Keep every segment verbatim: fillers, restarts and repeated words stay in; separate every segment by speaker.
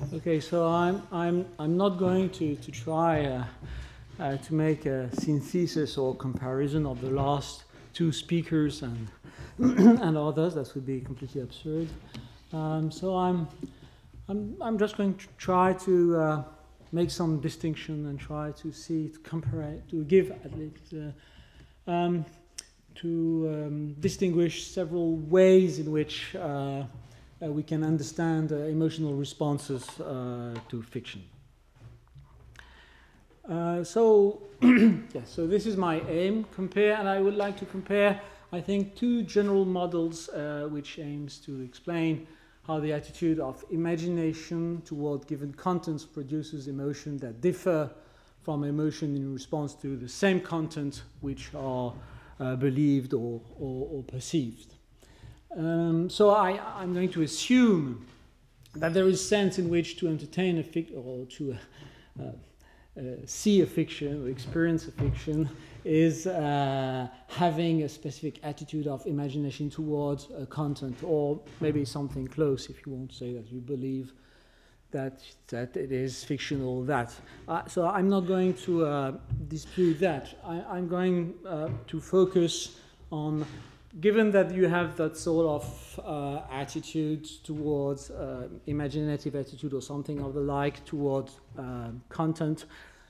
Speaker 1: Okay, so I'm I'm I'm not going to to try uh, uh, to make a synthesis or comparison of the last two speakers and and others. That would be completely absurd. Um, so I'm I'm I'm just going to try to uh, make some distinction and try to see to compare to give at least uh, um, to um, distinguish several ways in which. Uh, Uh, we can understand uh, emotional responses uh, to fiction. Uh, so, yeah, so this is my aim. Compare, and I would like to compare, I think, two general models uh, which aims to explain how the attitude of imagination toward given contents produces emotion that differ from emotion in response to the same content which are uh, believed or, or, or perceived. Um, so I, I'm going to assume that there is sense in which to entertain a fiction or to uh, uh, see a fiction or experience a fiction is uh, having a specific attitude of imagination towards a content, or maybe something close if you want to say that you believe that that it is fictional. That uh, so I'm not going to uh, dispute that. I, I'm going uh, to focus on. Given that you have that sort of uh, attitude towards uh, imaginative attitude or something of the like towards uh, content,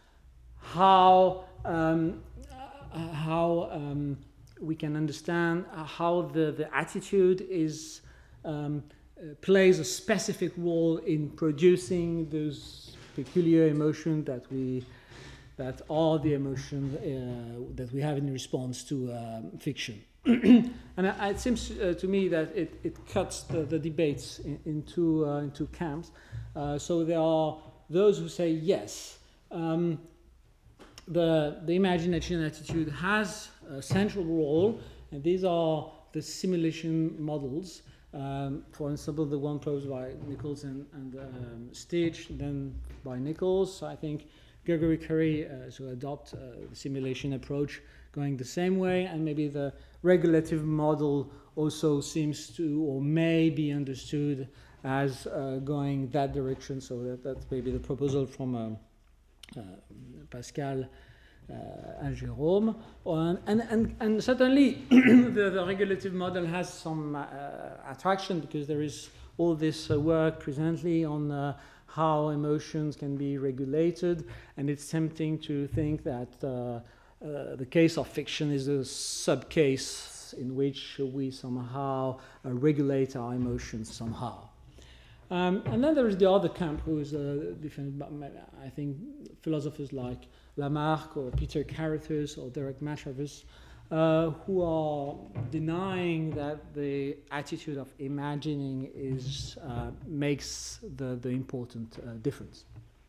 Speaker 1: how um, uh, how um, we can understand how the, the attitude is um, uh, plays a specific role in producing those peculiar emotions that we that are the emotions uh, that we have in response to uh, fiction. And it seems uh, to me that it, it cuts the, the debates in, into uh, into camps. Uh, so there are those who say yes, um, the the imagination attitude has a central role, and these are the simulation models. Um, for example, the one proposed by Nichols and, and um, Stitch, then by Nichols. I think Gregory Curry uh, so adopt uh, the simulation approach, going the same way, and maybe the regulative model also seems to or may be understood as uh, going that direction. So that, that's maybe the proposal from uh, uh, Pascal uh, and Jérôme. And, and, and certainly the, the regulative model has some uh, attraction because there is all this uh, work presently on uh, how emotions can be regulated, and it's tempting to think that uh, Uh, the case of fiction is a sub-case in which we somehow uh, regulate our emotions somehow. Um, and then there is the other camp who is uh, different, I think philosophers like Lamarck or Peter Carruthers or Derek Matravers uh, who are denying that the attitude of imagining is uh, makes the, the important uh, difference.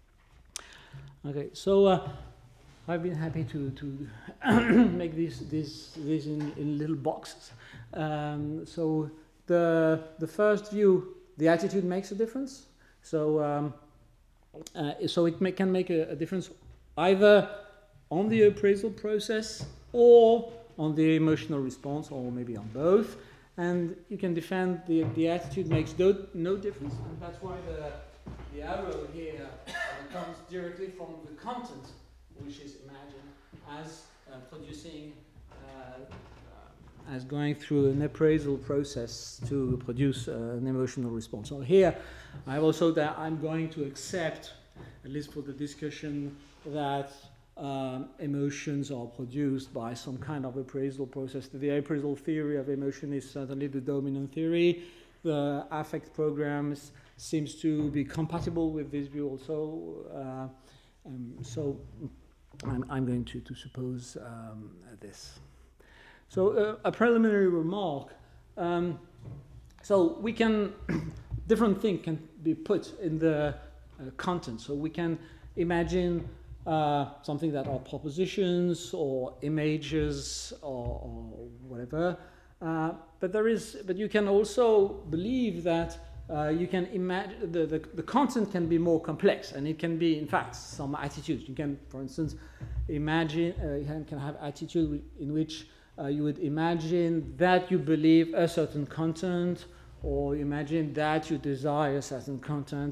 Speaker 1: Okay, so uh, I've been happy to, to make this this this in, in little boxes. Um, so the the first view, the attitude makes a difference. So um, uh, so it may, can make a, a difference either on the appraisal process or on the emotional response, or maybe on both. And you can defend the the attitude makes no no difference, and that's why the the arrow here uh, comes directly from the content, which is imagined as uh, producing, uh, uh, as going through an appraisal process to produce uh, an emotional response. So here, I also that I'm going to accept, at least for the discussion, that um, emotions are produced by some kind of appraisal process. The appraisal theory of emotion is certainly the dominant theory. The affect programs seems to be compatible with this view also. Uh, um, so. I'm, I'm going to, to suppose um, this. So uh, a preliminary remark. Um, so we can, different things can be put in the uh, content. So we can imagine uh, something that are propositions or images or, or whatever. Uh, but there is, but you can also believe that Uh, you can imagine the, the, the content can be more complex, and it can be, in fact, some attitudes. You can, for instance, imagine, uh, you can have attitude in which uh, you would imagine that you believe a certain content, or imagine that you desire a certain content,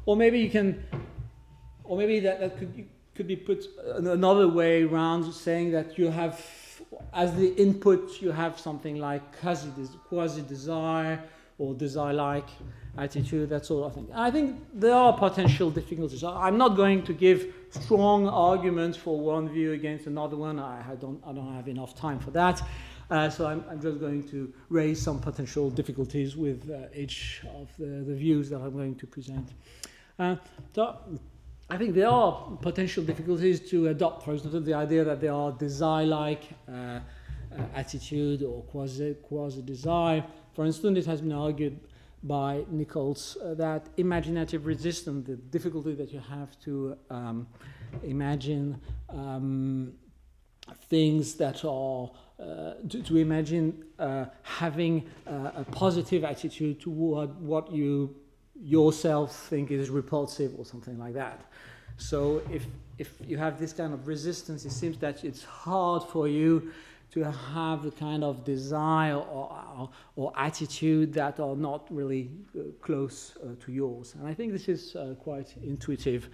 Speaker 1: or maybe you can, or maybe that, that could could be put another way around, saying that you have, as the input, you have something like quasi-desire or desire-like attitude, that sort of thing. I think there are potential difficulties. I'm not going to give strong arguments for one view against another one. I, I don't I don't have enough time for that. Uh, so I'm, I'm just going to raise some potential difficulties with uh, each of the, the views that I'm going to present. Uh, so I think there are potential difficulties to adopt, for example, the idea that there are desire-like uh, uh, attitude or quasi, quasi-desire. For instance, it has been argued by Nichols uh, that imaginative resistance, the difficulty that you have to um, imagine um, things that are, uh, to, to imagine uh, having uh, a positive attitude toward what you yourself think is repulsive or something like that. So if if you have this kind of resistance, it seems that it's hard for you to have the kind of desire or, or, or attitude that are not really uh, close uh, to yours. And I think this is uh, quite intuitive.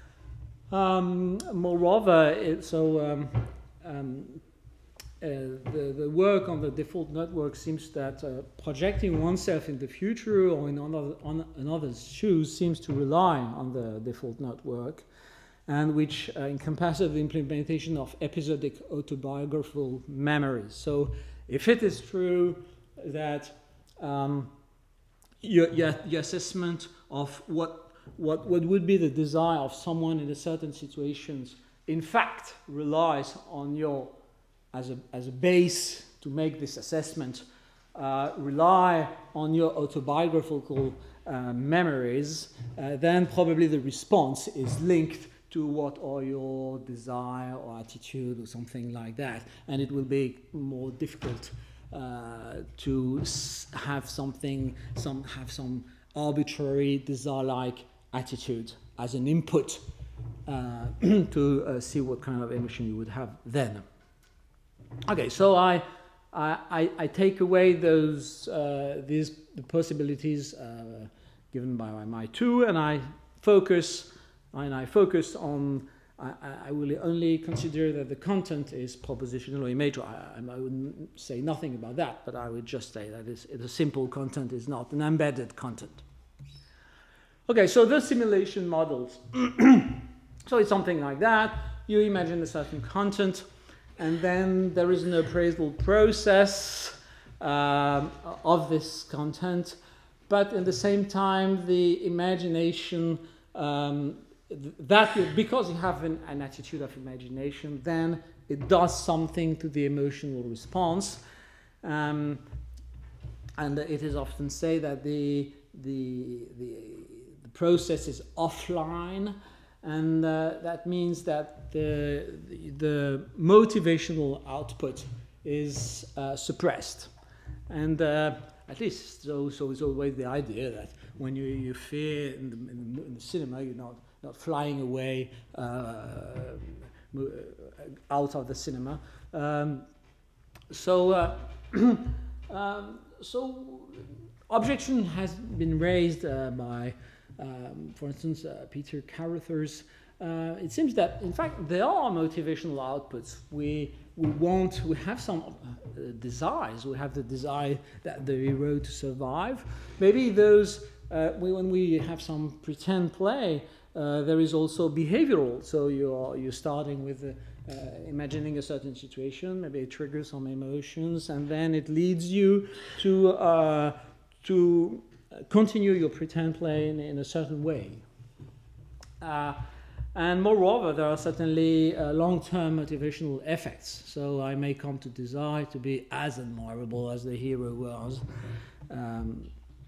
Speaker 1: Um, moreover, it, so um, um, uh, the, the work on the default network seems that uh, projecting oneself in the future or in another, on another's shoes seems to rely on the default network, and which uh, encompasses the implementation of episodic autobiographical memories. So if it is true that um, your, your, your assessment of what, what, what would be the desire of someone in a certain situations in fact relies on your, as a, as a base to make this assessment, uh, rely on your autobiographical uh, memories, uh, then probably the response is linked to what are your desire or attitude or something like that. And it will be more difficult uh, to s- have something, some have some arbitrary desire-like attitude as an input uh, to uh, see what kind of emotion you would have then. Okay, so I I, I take away those uh, these the possibilities uh, given by my two, and I focus. And I focus on, I, I will only consider that the content is propositional or imagery. I, I wouldn't say nothing about that, but I would just say that it's, it's a simple content, is not an embedded content. Okay, so the simulation models. So it's something like that. You imagine a certain content, and then there is an appraisal process um, of this content, but at the same time, the imagination um, that you, because you have an, an attitude of imagination, then it does something to the emotional response, um, and it is often said that the the the, the process is offline, and uh, that means that the, the the motivational output is uh, suppressed, and uh, at least so so it's always the idea that when you you fear in the, in the, in the cinema, you're not. not flying away uh, out of the cinema. Um, so, uh, um, so objection has been raised uh, by, um, for instance, uh, Peter Carruthers. Uh, it seems that, in fact, there are motivational outputs. We we want, we have some uh, desires. We have the desire that the hero to survive. Maybe those, uh, we, when we have some pretend play, Uh, there is also behavioral, so you're you're starting with uh, uh, imagining a certain situation, maybe it triggers some emotions, and then it leads you to uh, to continue your pretend play in, in a certain way. Uh, and moreover, there are certainly uh, long-term motivational effects. So I may come to desire to be as admirable as the hero was. Um,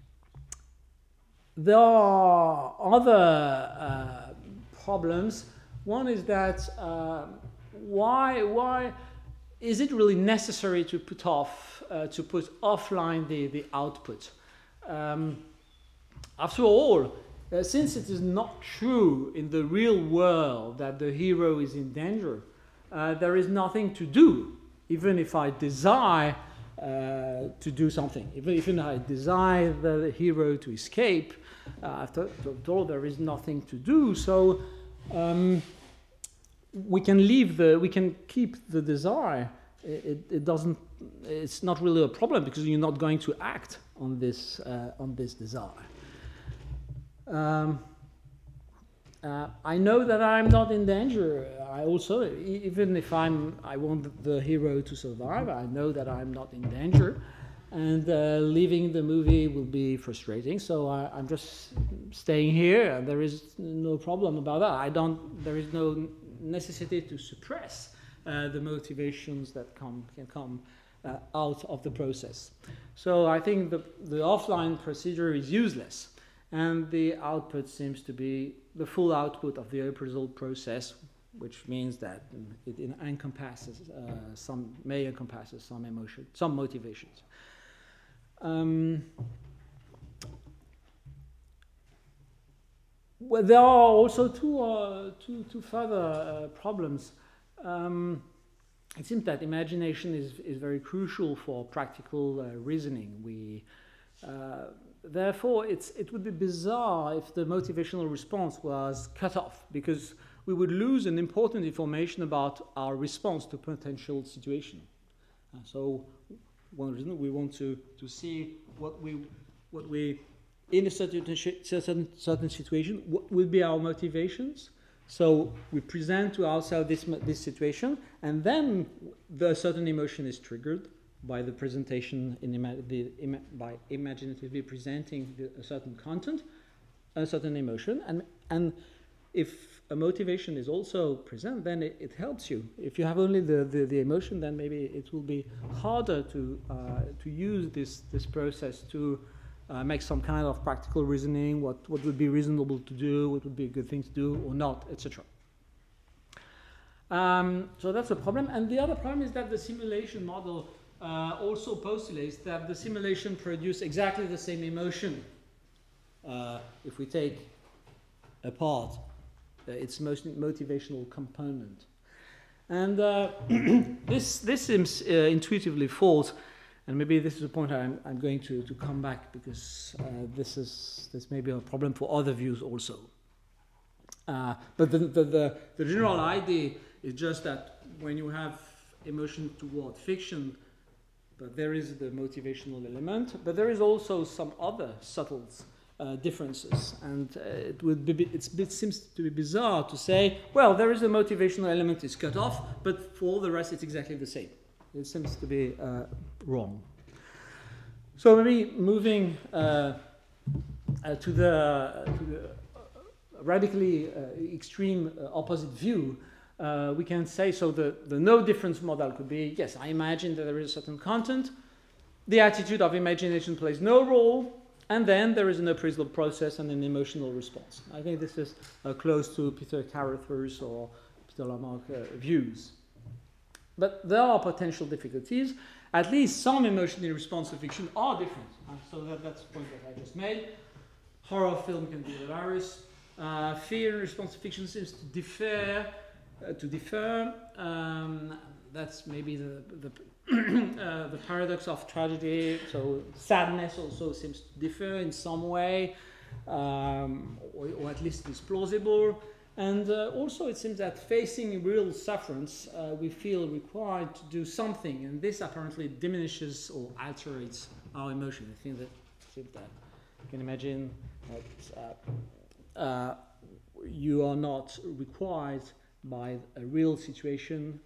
Speaker 1: There are other uh, problems. One is that uh, why why is it really necessary to put off uh, to put offline the the output? Um, after all, uh, since it is not true in the real world that the hero is in danger, uh, there is nothing to do. Even if I desire uh, to do something. Even if I desire the hero to escape, uh, after all, there is nothing to do. So um, we can leave the, we can keep the desire. It, it doesn't. It's not really a problem because you're not going to act on this uh, on this desire. Um, uh, I know that I'm not in danger. I also, even if I'm, I want the hero to survive. I know that I'm not in danger, and uh, leaving the movie will be frustrating. So I, I'm just staying here, and there is no problem about that. I don't. There is no necessity to suppress uh, the motivations that come can come uh, out of the process. So I think the the offline procedure is useless. And the output seems to be the full output of the appraisal process, which means that it encompasses uh, some, may encompasses some emotion, some motivations. Um, well, there are also two, uh, two, two further uh, problems. Um, it seems that imagination is, is very crucial for practical uh, reasoning. We uh, Therefore, it's, it would be bizarre if the motivational response was cut off, because we would lose an important information about our response to potential situation. Uh, so, one reason we want to, to see what we what we in a certain certain certain situation, what will be our motivations. So we present to ourselves this this situation, and then the certain emotion is triggered by the presentation in ima the ima by imaginatively presenting the, a certain content, a certain emotion, and and if a motivation is also present, then it, it helps you. If you have only the, the, the emotion, then maybe it will be harder to uh, to use this this process to uh, make some kind of practical reasoning. What what would be reasonable to do? What would be a good thing to do or not, et cetera. Um, so that's a problem. And the other problem is that the simulation model Uh, also postulates that the simulation produces exactly the same emotion uh, if we take apart uh, its most motivational component. And uh, this, this seems uh, intuitively false, and maybe this is a point I'm, I'm going to, to come back, because uh, this is this may be a problem for other views also. Uh, but the, the, the, the general idea is just that when you have emotion toward fiction, but there is the motivational element, but there is also some other subtle uh, differences, and uh, it would be it's, it seems to be bizarre to say, well, there is a motivational element is cut off, but for all the rest it's exactly the same. It seems to be uh, wrong. So maybe moving uh, uh, to the to the radically uh, extreme uh, opposite view. Uh, we can say, so the, the no difference model could be, yes, I imagine that there is a certain content, the attitude of imagination plays no role, and then there is an appraisal process and an emotional response. I think this is uh, close to Peter Carruthers or Peter Lamarck uh, views. But there are potential difficulties. At least some emotional response to fiction are different. Uh, so that, that's the point that I just made. Horror film can be hilarious. Uh, fear in response to fiction seems to differ. Uh, to differ, um, that's maybe the the, uh, the paradox of tragedy. So sadness also seems to differ in some way, um, or, or at least it's plausible. And uh, also it seems that facing real sufferance, uh, we feel required to do something, and this apparently diminishes or alters our emotion. I think that, I think that you can imagine that uh, uh, you are not required by a real situation.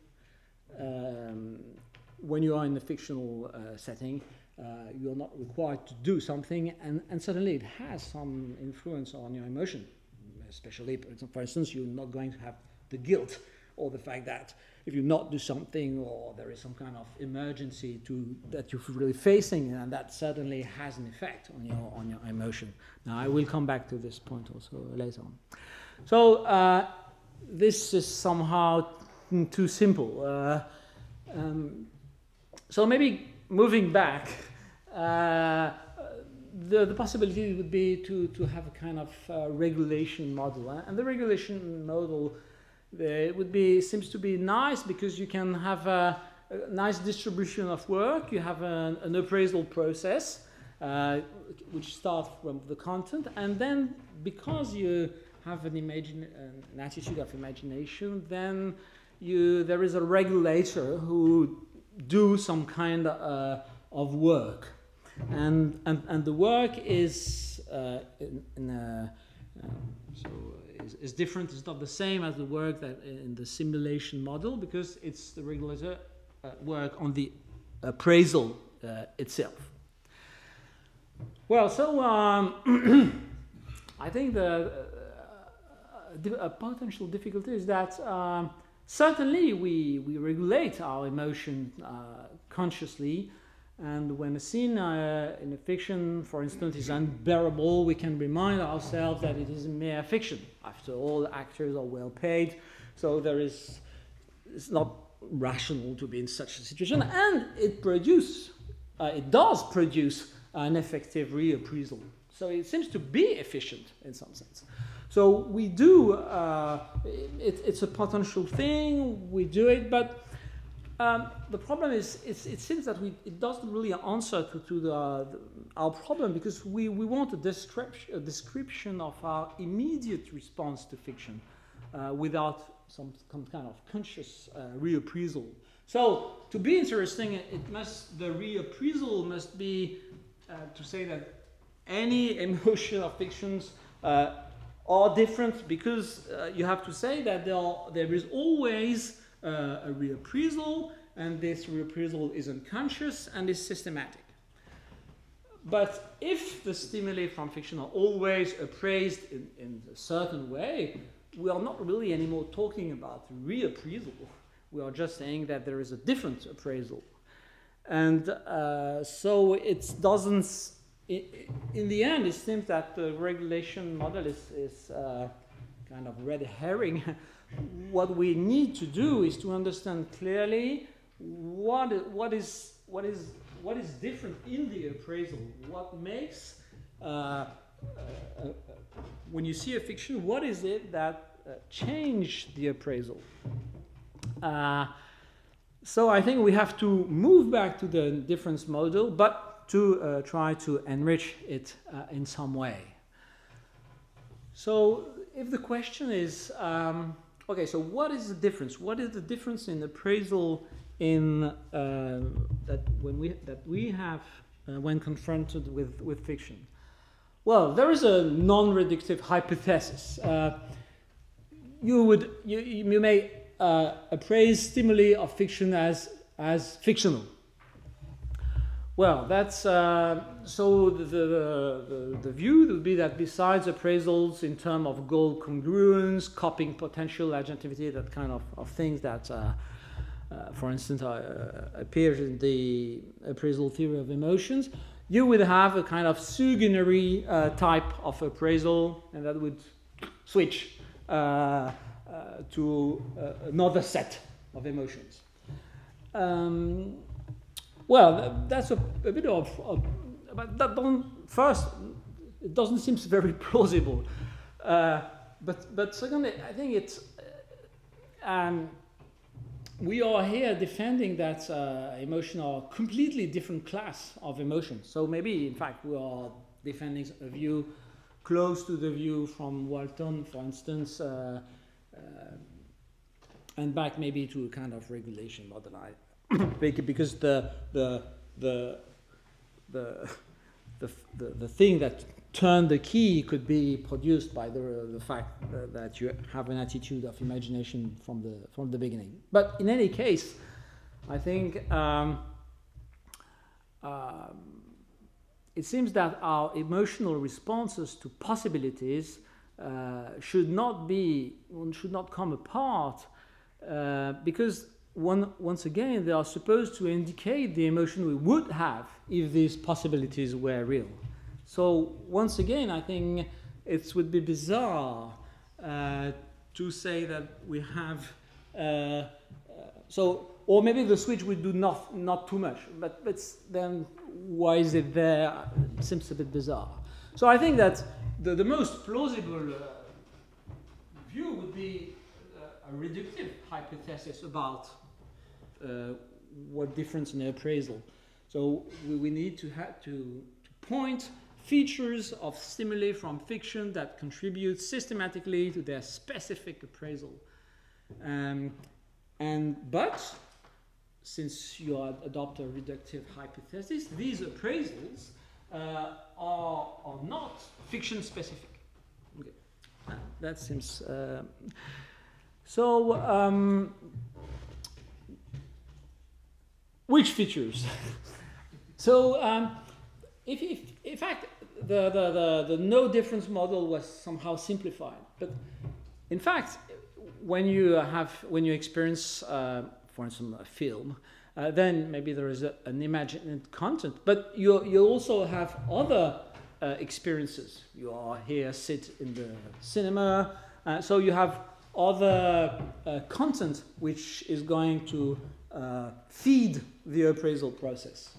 Speaker 1: Um, when you are in a fictional uh, setting, uh, you are not required to do something, and, and suddenly it has some influence on your emotion. Especially, for instance, you're not going to have the guilt or the fact that if you not do something, or there is some kind of emergency to that you're really facing, and that certainly has an effect on your on your emotion. Now, I will come back to this point also later on. So. Uh, This is somehow too simple. Uh, um, so maybe moving back, uh, the, the possibility would be to, to have a kind of uh, regulation model. And the regulation model uh, would be seems to be nice because you can have a, a nice distribution of work. You have an, an appraisal process, uh, which starts from the content, and then because you have an, imagine, an attitude of imagination, then you, there is a regulator who do some kind uh, of work. And, and, and the work is uh, in, in a, uh, so is, is different. It's not the same as the work that in the simulation model, because it's the regulator uh, work on the appraisal uh, itself. Well, so um, I think the uh, a potential difficulty is that um, certainly we, we regulate our emotion uh, consciously. And when a scene uh, in a fiction, for instance, is unbearable, we can remind ourselves that it is a mere fiction. After all, actors are well paid, so there is, it's not rational to be in such a situation. And it produce, uh, it does produce an effective reappraisal. So it seems to be efficient in some sense. So we do, uh, it, it's a potential thing, we do it, but Um, the problem is, it's, it seems that we, it doesn't really answer to, to the, the, our problem, because we, we want a description, a description of our immediate response to fiction uh, without some, some kind of conscious uh, reappraisal. So to be interesting, it must, the reappraisal must be uh, to say that any emotion of fictions uh, are different, because uh, you have to say that there, are, there is always Uh, a reappraisal, and this reappraisal is unconscious and is systematic. But if the stimuli from fiction are always appraised in, in a certain way, we are not really anymore talking about reappraisal. We are just saying that there is a different appraisal. And uh, so it doesn't, it, in the end, it seems that the regulation model is, is uh, kind of red herring. What we need to do is to understand clearly what what is what is what is different in the appraisal. What makes uh, uh, uh, when you see a fiction, what is it that uh, changed the appraisal? Uh, so I think we have to move back to the difference model, but to uh, try to enrich it uh, in some way. So if the question is um, okay, so what is the difference? What is the difference in appraisal in uh, that when we that we have uh, when confronted with, with fiction? Well, there is a non-reductive hypothesis. Uh, you would you, you may uh, appraise stimuli of fiction as as fictional. Well, that's uh, so the, the, the, the view would be that besides appraisals in terms of goal congruence, copying potential, agentivity, that kind of, of things that, uh, uh, for instance, uh, appears in the appraisal theory of emotions, you would have a kind of Sugenary uh, type of appraisal, and that would switch uh, uh, to uh, another set of emotions. Um, Well, that's a, a bit of, of, but that don't, first, it doesn't seem very plausible. Uh, but, but secondly, I think it's, uh, um, we are here defending that uh, emotion are a completely different class of emotions. So maybe, in fact, we are defending a view close to the view from Walton, for instance, uh, uh, and back maybe to a kind of regulation model. Because the the the the the the the thing that turned the key could be produced by the the fact that you have an attitude of imagination from the from the beginning. But in any case, I think um, um, it seems that our emotional responses to possibilities uh, should not be should not come apart uh, because. One, once again, they are supposed to indicate the emotion we would have if these possibilities were real. So once again, I think it would be bizarre uh, to say that we have uh, uh, so, or maybe the switch would do not not too much. But but then why is it there? It seems a bit bizarre. So I think that the the most plausible uh, view would be uh, a reductive hypothesis about. Uh, what difference in appraisal. So we, we need to have to, to point features of stimuli from fiction that contribute systematically to their specific appraisal. Um, and but since you adopt a reductive hypothesis, these appraisals uh, are, are not fiction specific. Okay. Uh, that seems uh, so. Um, which features? so, um, if, if in fact the, the, the, the no difference model was somehow simplified, but in fact, when you have when you experience, uh, for instance, a film, uh, then maybe there is a, an imagined content, but you you also have other uh, experiences. You are here, sit in the cinema, uh, so you have other uh, content which is going to uh, feed the appraisal process.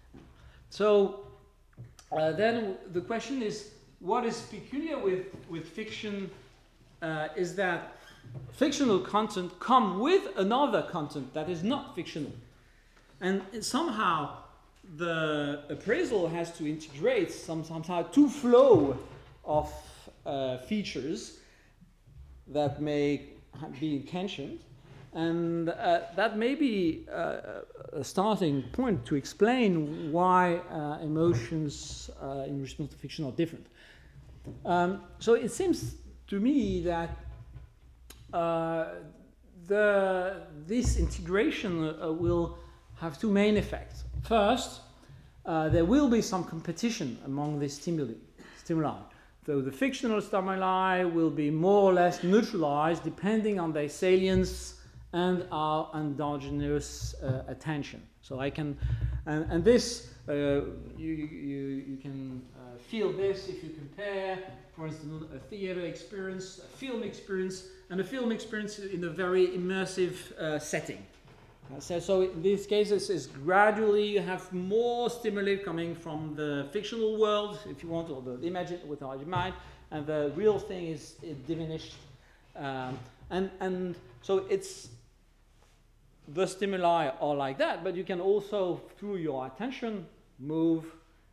Speaker 1: So uh, then the question is, what is peculiar with with fiction uh, is that fictional content come with another content that is not fictional. And somehow the appraisal has to integrate some, somehow two flow of uh, features that may be in tension. And uh, that may be uh, a starting point to explain why uh, emotions uh, in response to fiction are different. Um, so it seems to me that Uh, the, this integration uh, will have two main effects. First, uh, there will be some competition among the stimuli, stimuli. So the fictional stimuli will be more or less neutralized depending on their salience and our endogenous uh, attention. So I can, and, and this, uh, you, you, you can uh, feel this if you compare, for instance, a theater experience, a film experience, and a film experience in a very immersive uh, setting. Uh, so, so in these cases, is gradually you have more stimuli coming from the fictional world, if you want, or the imagine without your mind, and the real thing is, is diminished. Um, and, and so it's, the stimuli are like that, but you can also, through your attention, move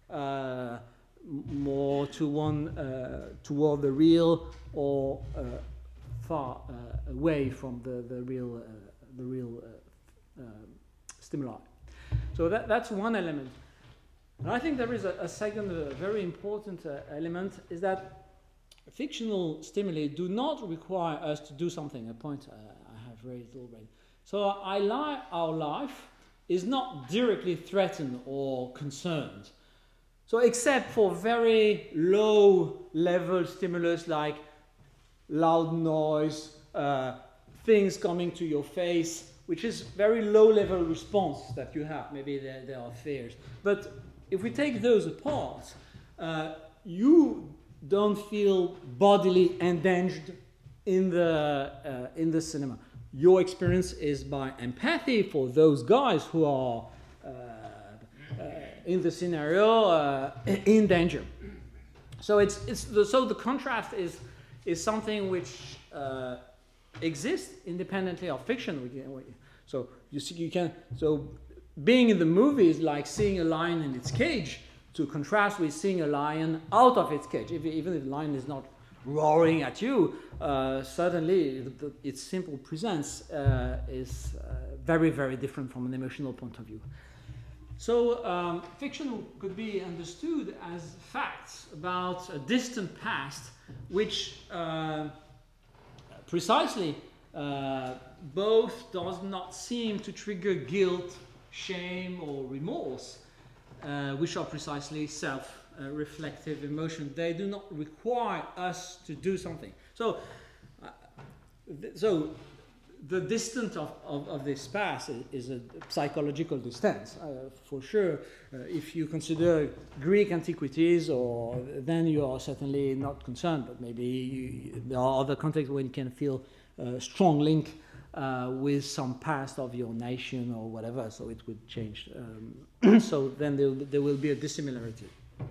Speaker 1: uh, more to one, uh, toward the real, or uh, far uh, away from the the real uh, the real uh, uh, stimuli. So that that's one element. And I think there is a, a second uh, very important uh, element, is that fictional stimuli do not require us to do something. A point uh, I have raised already. So I li- our life is not directly threatened or concerned. So except for very low level stimulus like loud noise, uh, things coming to your face, which is very low level response that you have. Maybe there, there are fears. But if we take those apart, uh, you don't feel bodily endangered in the, uh, in the cinema. Your experience is by empathy for those guys who are uh, uh, in the scenario uh, in danger. So it's, it's the, so the contrast is is something which uh, exists independently of fiction. So you see, you can. So being in the movie is like seeing a lion in its cage, to contrast with seeing a lion out of its cage. If, even if the lion is not roaring at you, uh, certainly the, the, its simple presence uh, is uh, very, very different from an emotional point of view. So um, fiction could be understood as facts about a distant past, which uh, precisely uh, both does not seem to trigger guilt, shame, or remorse, uh, which are precisely self-reflective emotions. They do not require us to do something. So, uh, th- so the distance of, of, of this past is a psychological distance, uh, for sure. Uh, if you consider Greek antiquities, or then you are certainly not concerned, but maybe you, there are other contexts when you can feel a strong link uh, with some past of your nation or whatever, so it would change. Um, so then there, there will be a dissimilarity.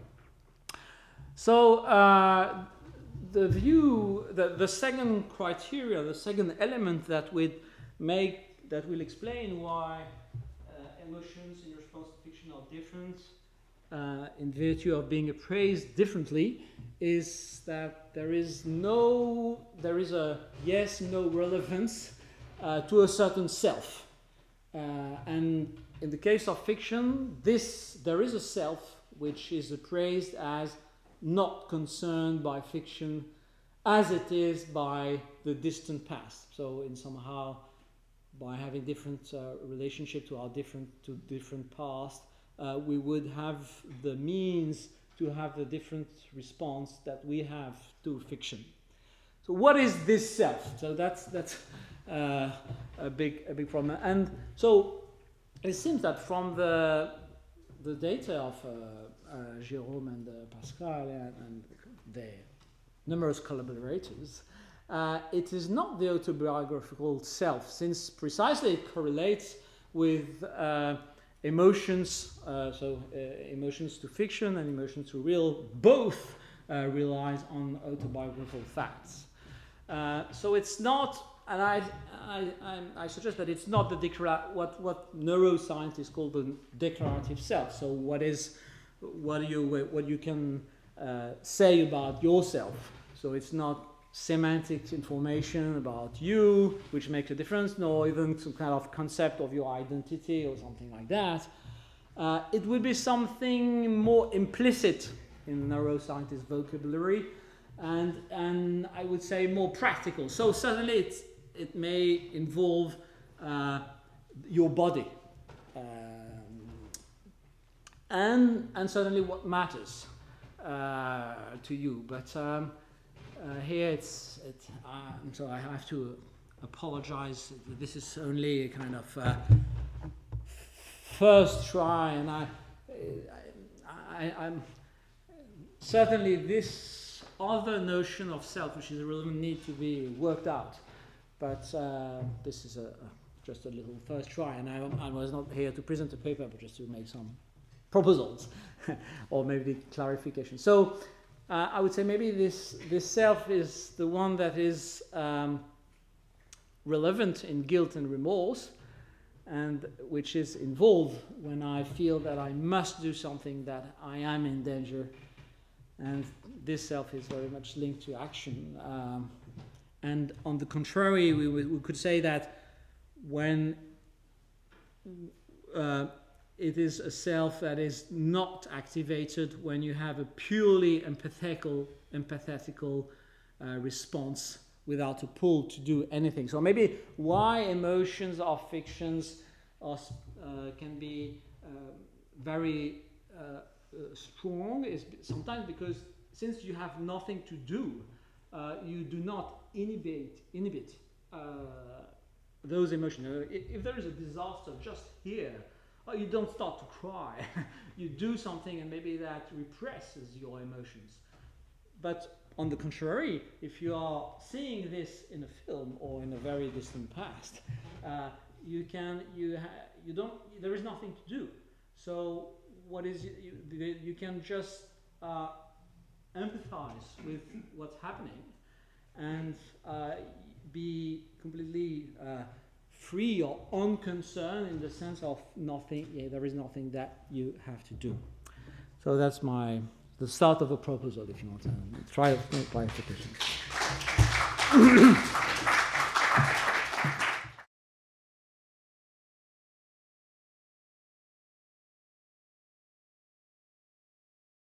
Speaker 1: So uh, the view, the, the second criteria, the second element that would make, that will explain why uh, emotions in response to fiction are different uh, in virtue of being appraised differently is that there is no, there is a yes, no relevance uh, to a certain self. Uh, and in the case of fiction, this, there is a self which is appraised as not concerned by fiction as it is by the distant past. So in somehow, by having different uh, relationship to our different to different past, uh, we would have the means to have the different response that we have to fiction. So what is this self? So that's that's uh, a big a big problem. And so it seems that from the the data of uh, uh, Jérôme and uh, Pascal and, and their numerous collaborators, uh, it is not the autobiographical self, since precisely it correlates with uh, emotions, uh, so uh, emotions to fiction and emotions to real, both uh, relies on autobiographical facts. Uh, so it's not, and I, I, I, I suggest that it's not the declara- what what neuroscientists call the declarative self. So what is, what you what you can uh, say about yourself. So it's not semantic information about you, which makes a difference, nor even some kind of concept of your identity or something like that. Uh, it would be something more implicit in neuroscientist vocabulary, and and I would say more practical. So certainly it's, it may involve uh, your body, um, and and certainly what matters uh, to you. But um, uh, here it's it. Uh, so I have to apologize. This is only a kind of uh, first try, and I, I, I I'm certainly this other notion of self, which is really need to be worked out. But uh, this is a, a just a little first try, and I, I was not here to present a paper, but just to make some proposals or maybe clarification. So uh, I would say maybe this this self is the one that is um, relevant in guilt and remorse, and which is involved when I feel that I must do something, that I am in danger, and this self is very much linked to action. Um, and on the contrary, we, we could say that when uh, it is a self that is not activated when you have a purely empathetical, empathetical uh, response without a pull to do anything. So maybe why emotions of fictions are, uh, can be uh, very uh, uh, strong is sometimes because since you have nothing to do, uh, you do not inhibit, inhibit uh, those emotions. Uh, if, if there is a disaster just here, oh, you don't start to cry. You do something and maybe that represses your emotions. But on the contrary, if you are seeing this in a film or in a very distant past, uh, you can you ha- you don't there is nothing to do. So what is you, you can just uh, empathize with what's happening and uh, be completely uh, free or unconcerned in the sense of nothing. Yeah, there is nothing that you have to do. So that's my. The start of a proposal, if you want to try to make clarification.